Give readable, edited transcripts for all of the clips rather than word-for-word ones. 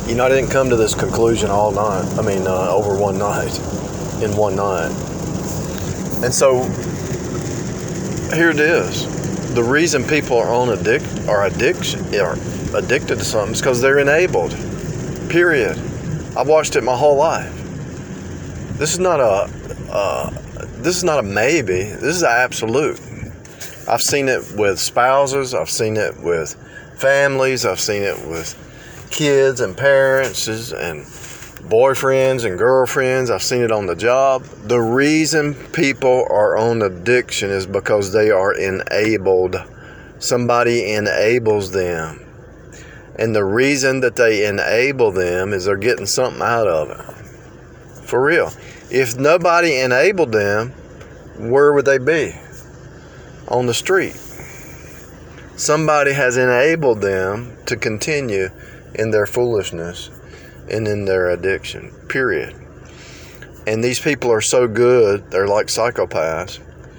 I didn't come to this conclusion all night. Over one night, in one night. And so, here it is. The reason people are addicted to something is because they're enabled. Period. I've watched it my whole life. This is not a maybe. This is an absolute. I've seen it with spouses. I've seen it with families. I've seen it with kids and parents and boyfriends and girlfriends. I've seen it on the job. The reason people are on addiction is because they are enabled. Somebody enables them. And the reason that they enable them is they're getting something out of it. For real. If nobody enabled them, where would they be? On the street. Somebody has enabled them to continue in their foolishness and in their addiction. Period. And these people are so good, they're like psychopaths.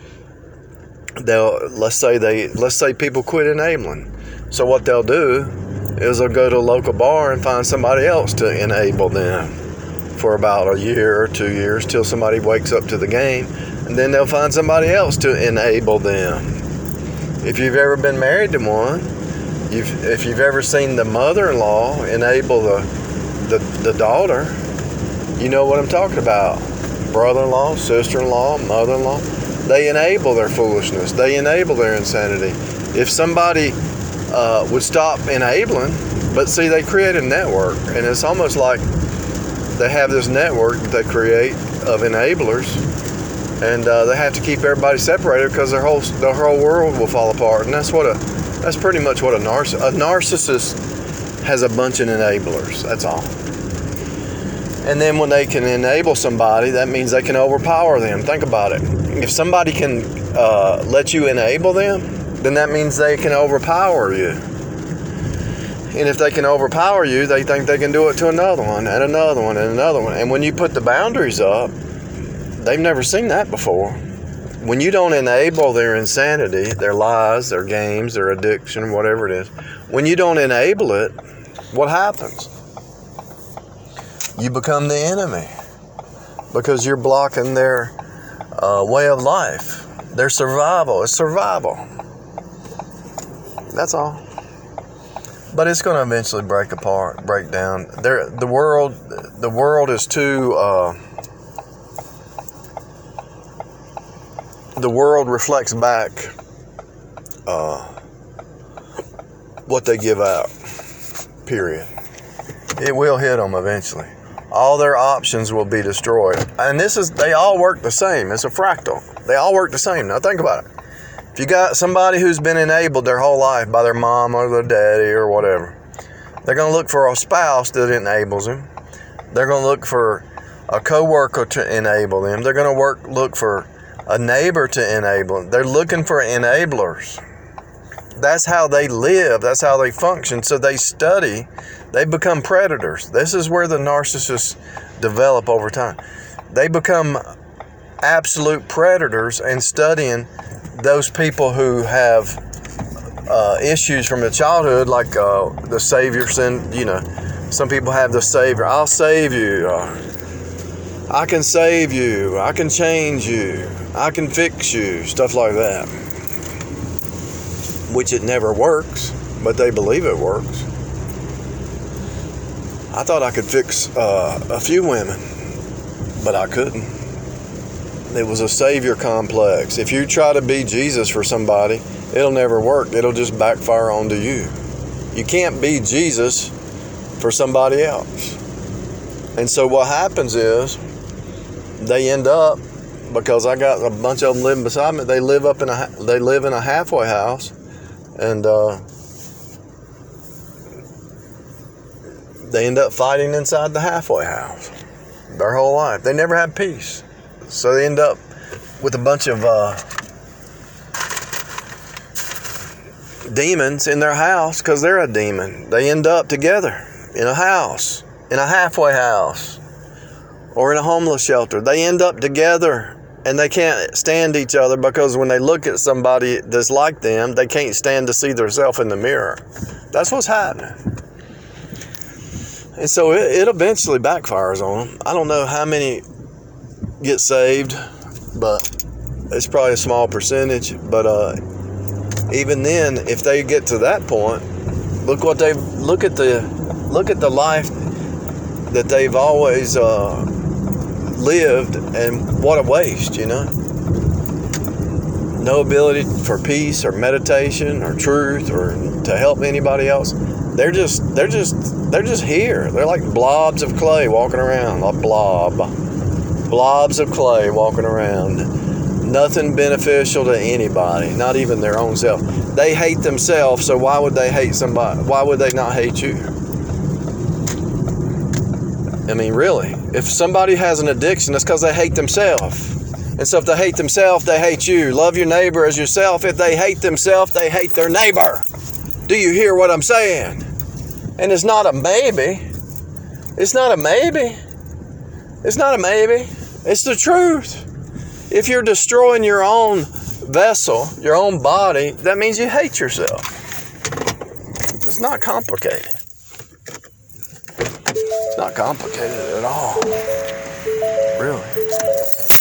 Let's say people quit enabling. So what they'll do is they'll go to a local bar and find somebody else to enable them for about a year or 2 years till somebody wakes up to the game, and then they'll find somebody else to enable them. If you've ever been married to one, if you've ever seen the mother-in-law enable the daughter, you know what I'm talking about. Brother-in-law, sister-in-law, mother-in-law, they enable their foolishness. They enable their insanity. If somebody would stop enabling, but see, they create a network, and it's almost like they have this network that they create of enablers, and they have to keep everybody separated because their whole world will fall apart. And that's pretty much what a narcissist has, a bunch of enablers. That's all. And then when they can enable somebody, that means they can overpower them. Think about it. If somebody can let you enable them, then that means they can overpower you. And if they can overpower you, they think they can do it to another one and another one and another one. And when you put the boundaries up, they've never seen that before. When you don't enable their insanity, their lies, their games, their addiction, whatever it is, when you don't enable it, what happens? You become the enemy because you're blocking their way of life, their survival. It's survival. That's all. But it's going to eventually break down. The world is too. The world reflects back what they give out. Period. It will hit them eventually. All their options will be destroyed. And they all work the same. It's a fractal. They all work the same. Now think about it. If you got somebody who's been enabled their whole life by their mom or their daddy or whatever, they're going to look for a spouse that enables them. They're going to look for a coworker to enable them. They're going to look for a neighbor to enable them. They're looking for enablers. That's how they live. That's how they function. So they study. They become predators. This is where the narcissists develop over time. They become absolute predators and studying those people who have issues from the childhood, like the Savior sin. Some people have the Savior. I'll save you. I can save you. I can change you. I can fix you. Stuff like that. Which it never works, but they believe it works. I thought I could fix a few women, but I couldn't. It was a savior complex. If you try to be Jesus for somebody, it'll never work. It'll just backfire onto you. You can't be Jesus for somebody else. And so what happens is they end up, because I got a bunch of them living beside me, they live in a halfway house, and they end up fighting inside the halfway house their whole life. They never have peace. So they end up with a bunch of demons in their house because they're a demon. They end up together in a house, in a halfway house, or in a homeless shelter. They end up together and they can't stand each other because when they look at somebody that's like them, they can't stand to see themselves in the mirror. That's what's happening. And so it eventually backfires on them. I don't know how many get saved, but it's probably a small percentage. But even then, if they get to that point, look at the life that they've always lived, and what a waste, No ability for peace or meditation or truth or to help anybody else. They're just here. They're like blobs of clay walking around. Blobs of clay walking around. Nothing beneficial to anybody, not even their own self. They hate themselves, so why would they hate somebody? Why would they not hate you? I mean, really, if somebody has an addiction, it's because they hate themselves. And so if they hate themselves, they hate you. Love your neighbor as yourself. If they hate themselves, they hate their neighbor. Do you hear what I'm saying? And it's not a maybe. It's not a maybe. It's not a maybe. It's the truth. If you're destroying your own vessel, your own body, that means you hate yourself. It's not complicated. It's not complicated at all. Really.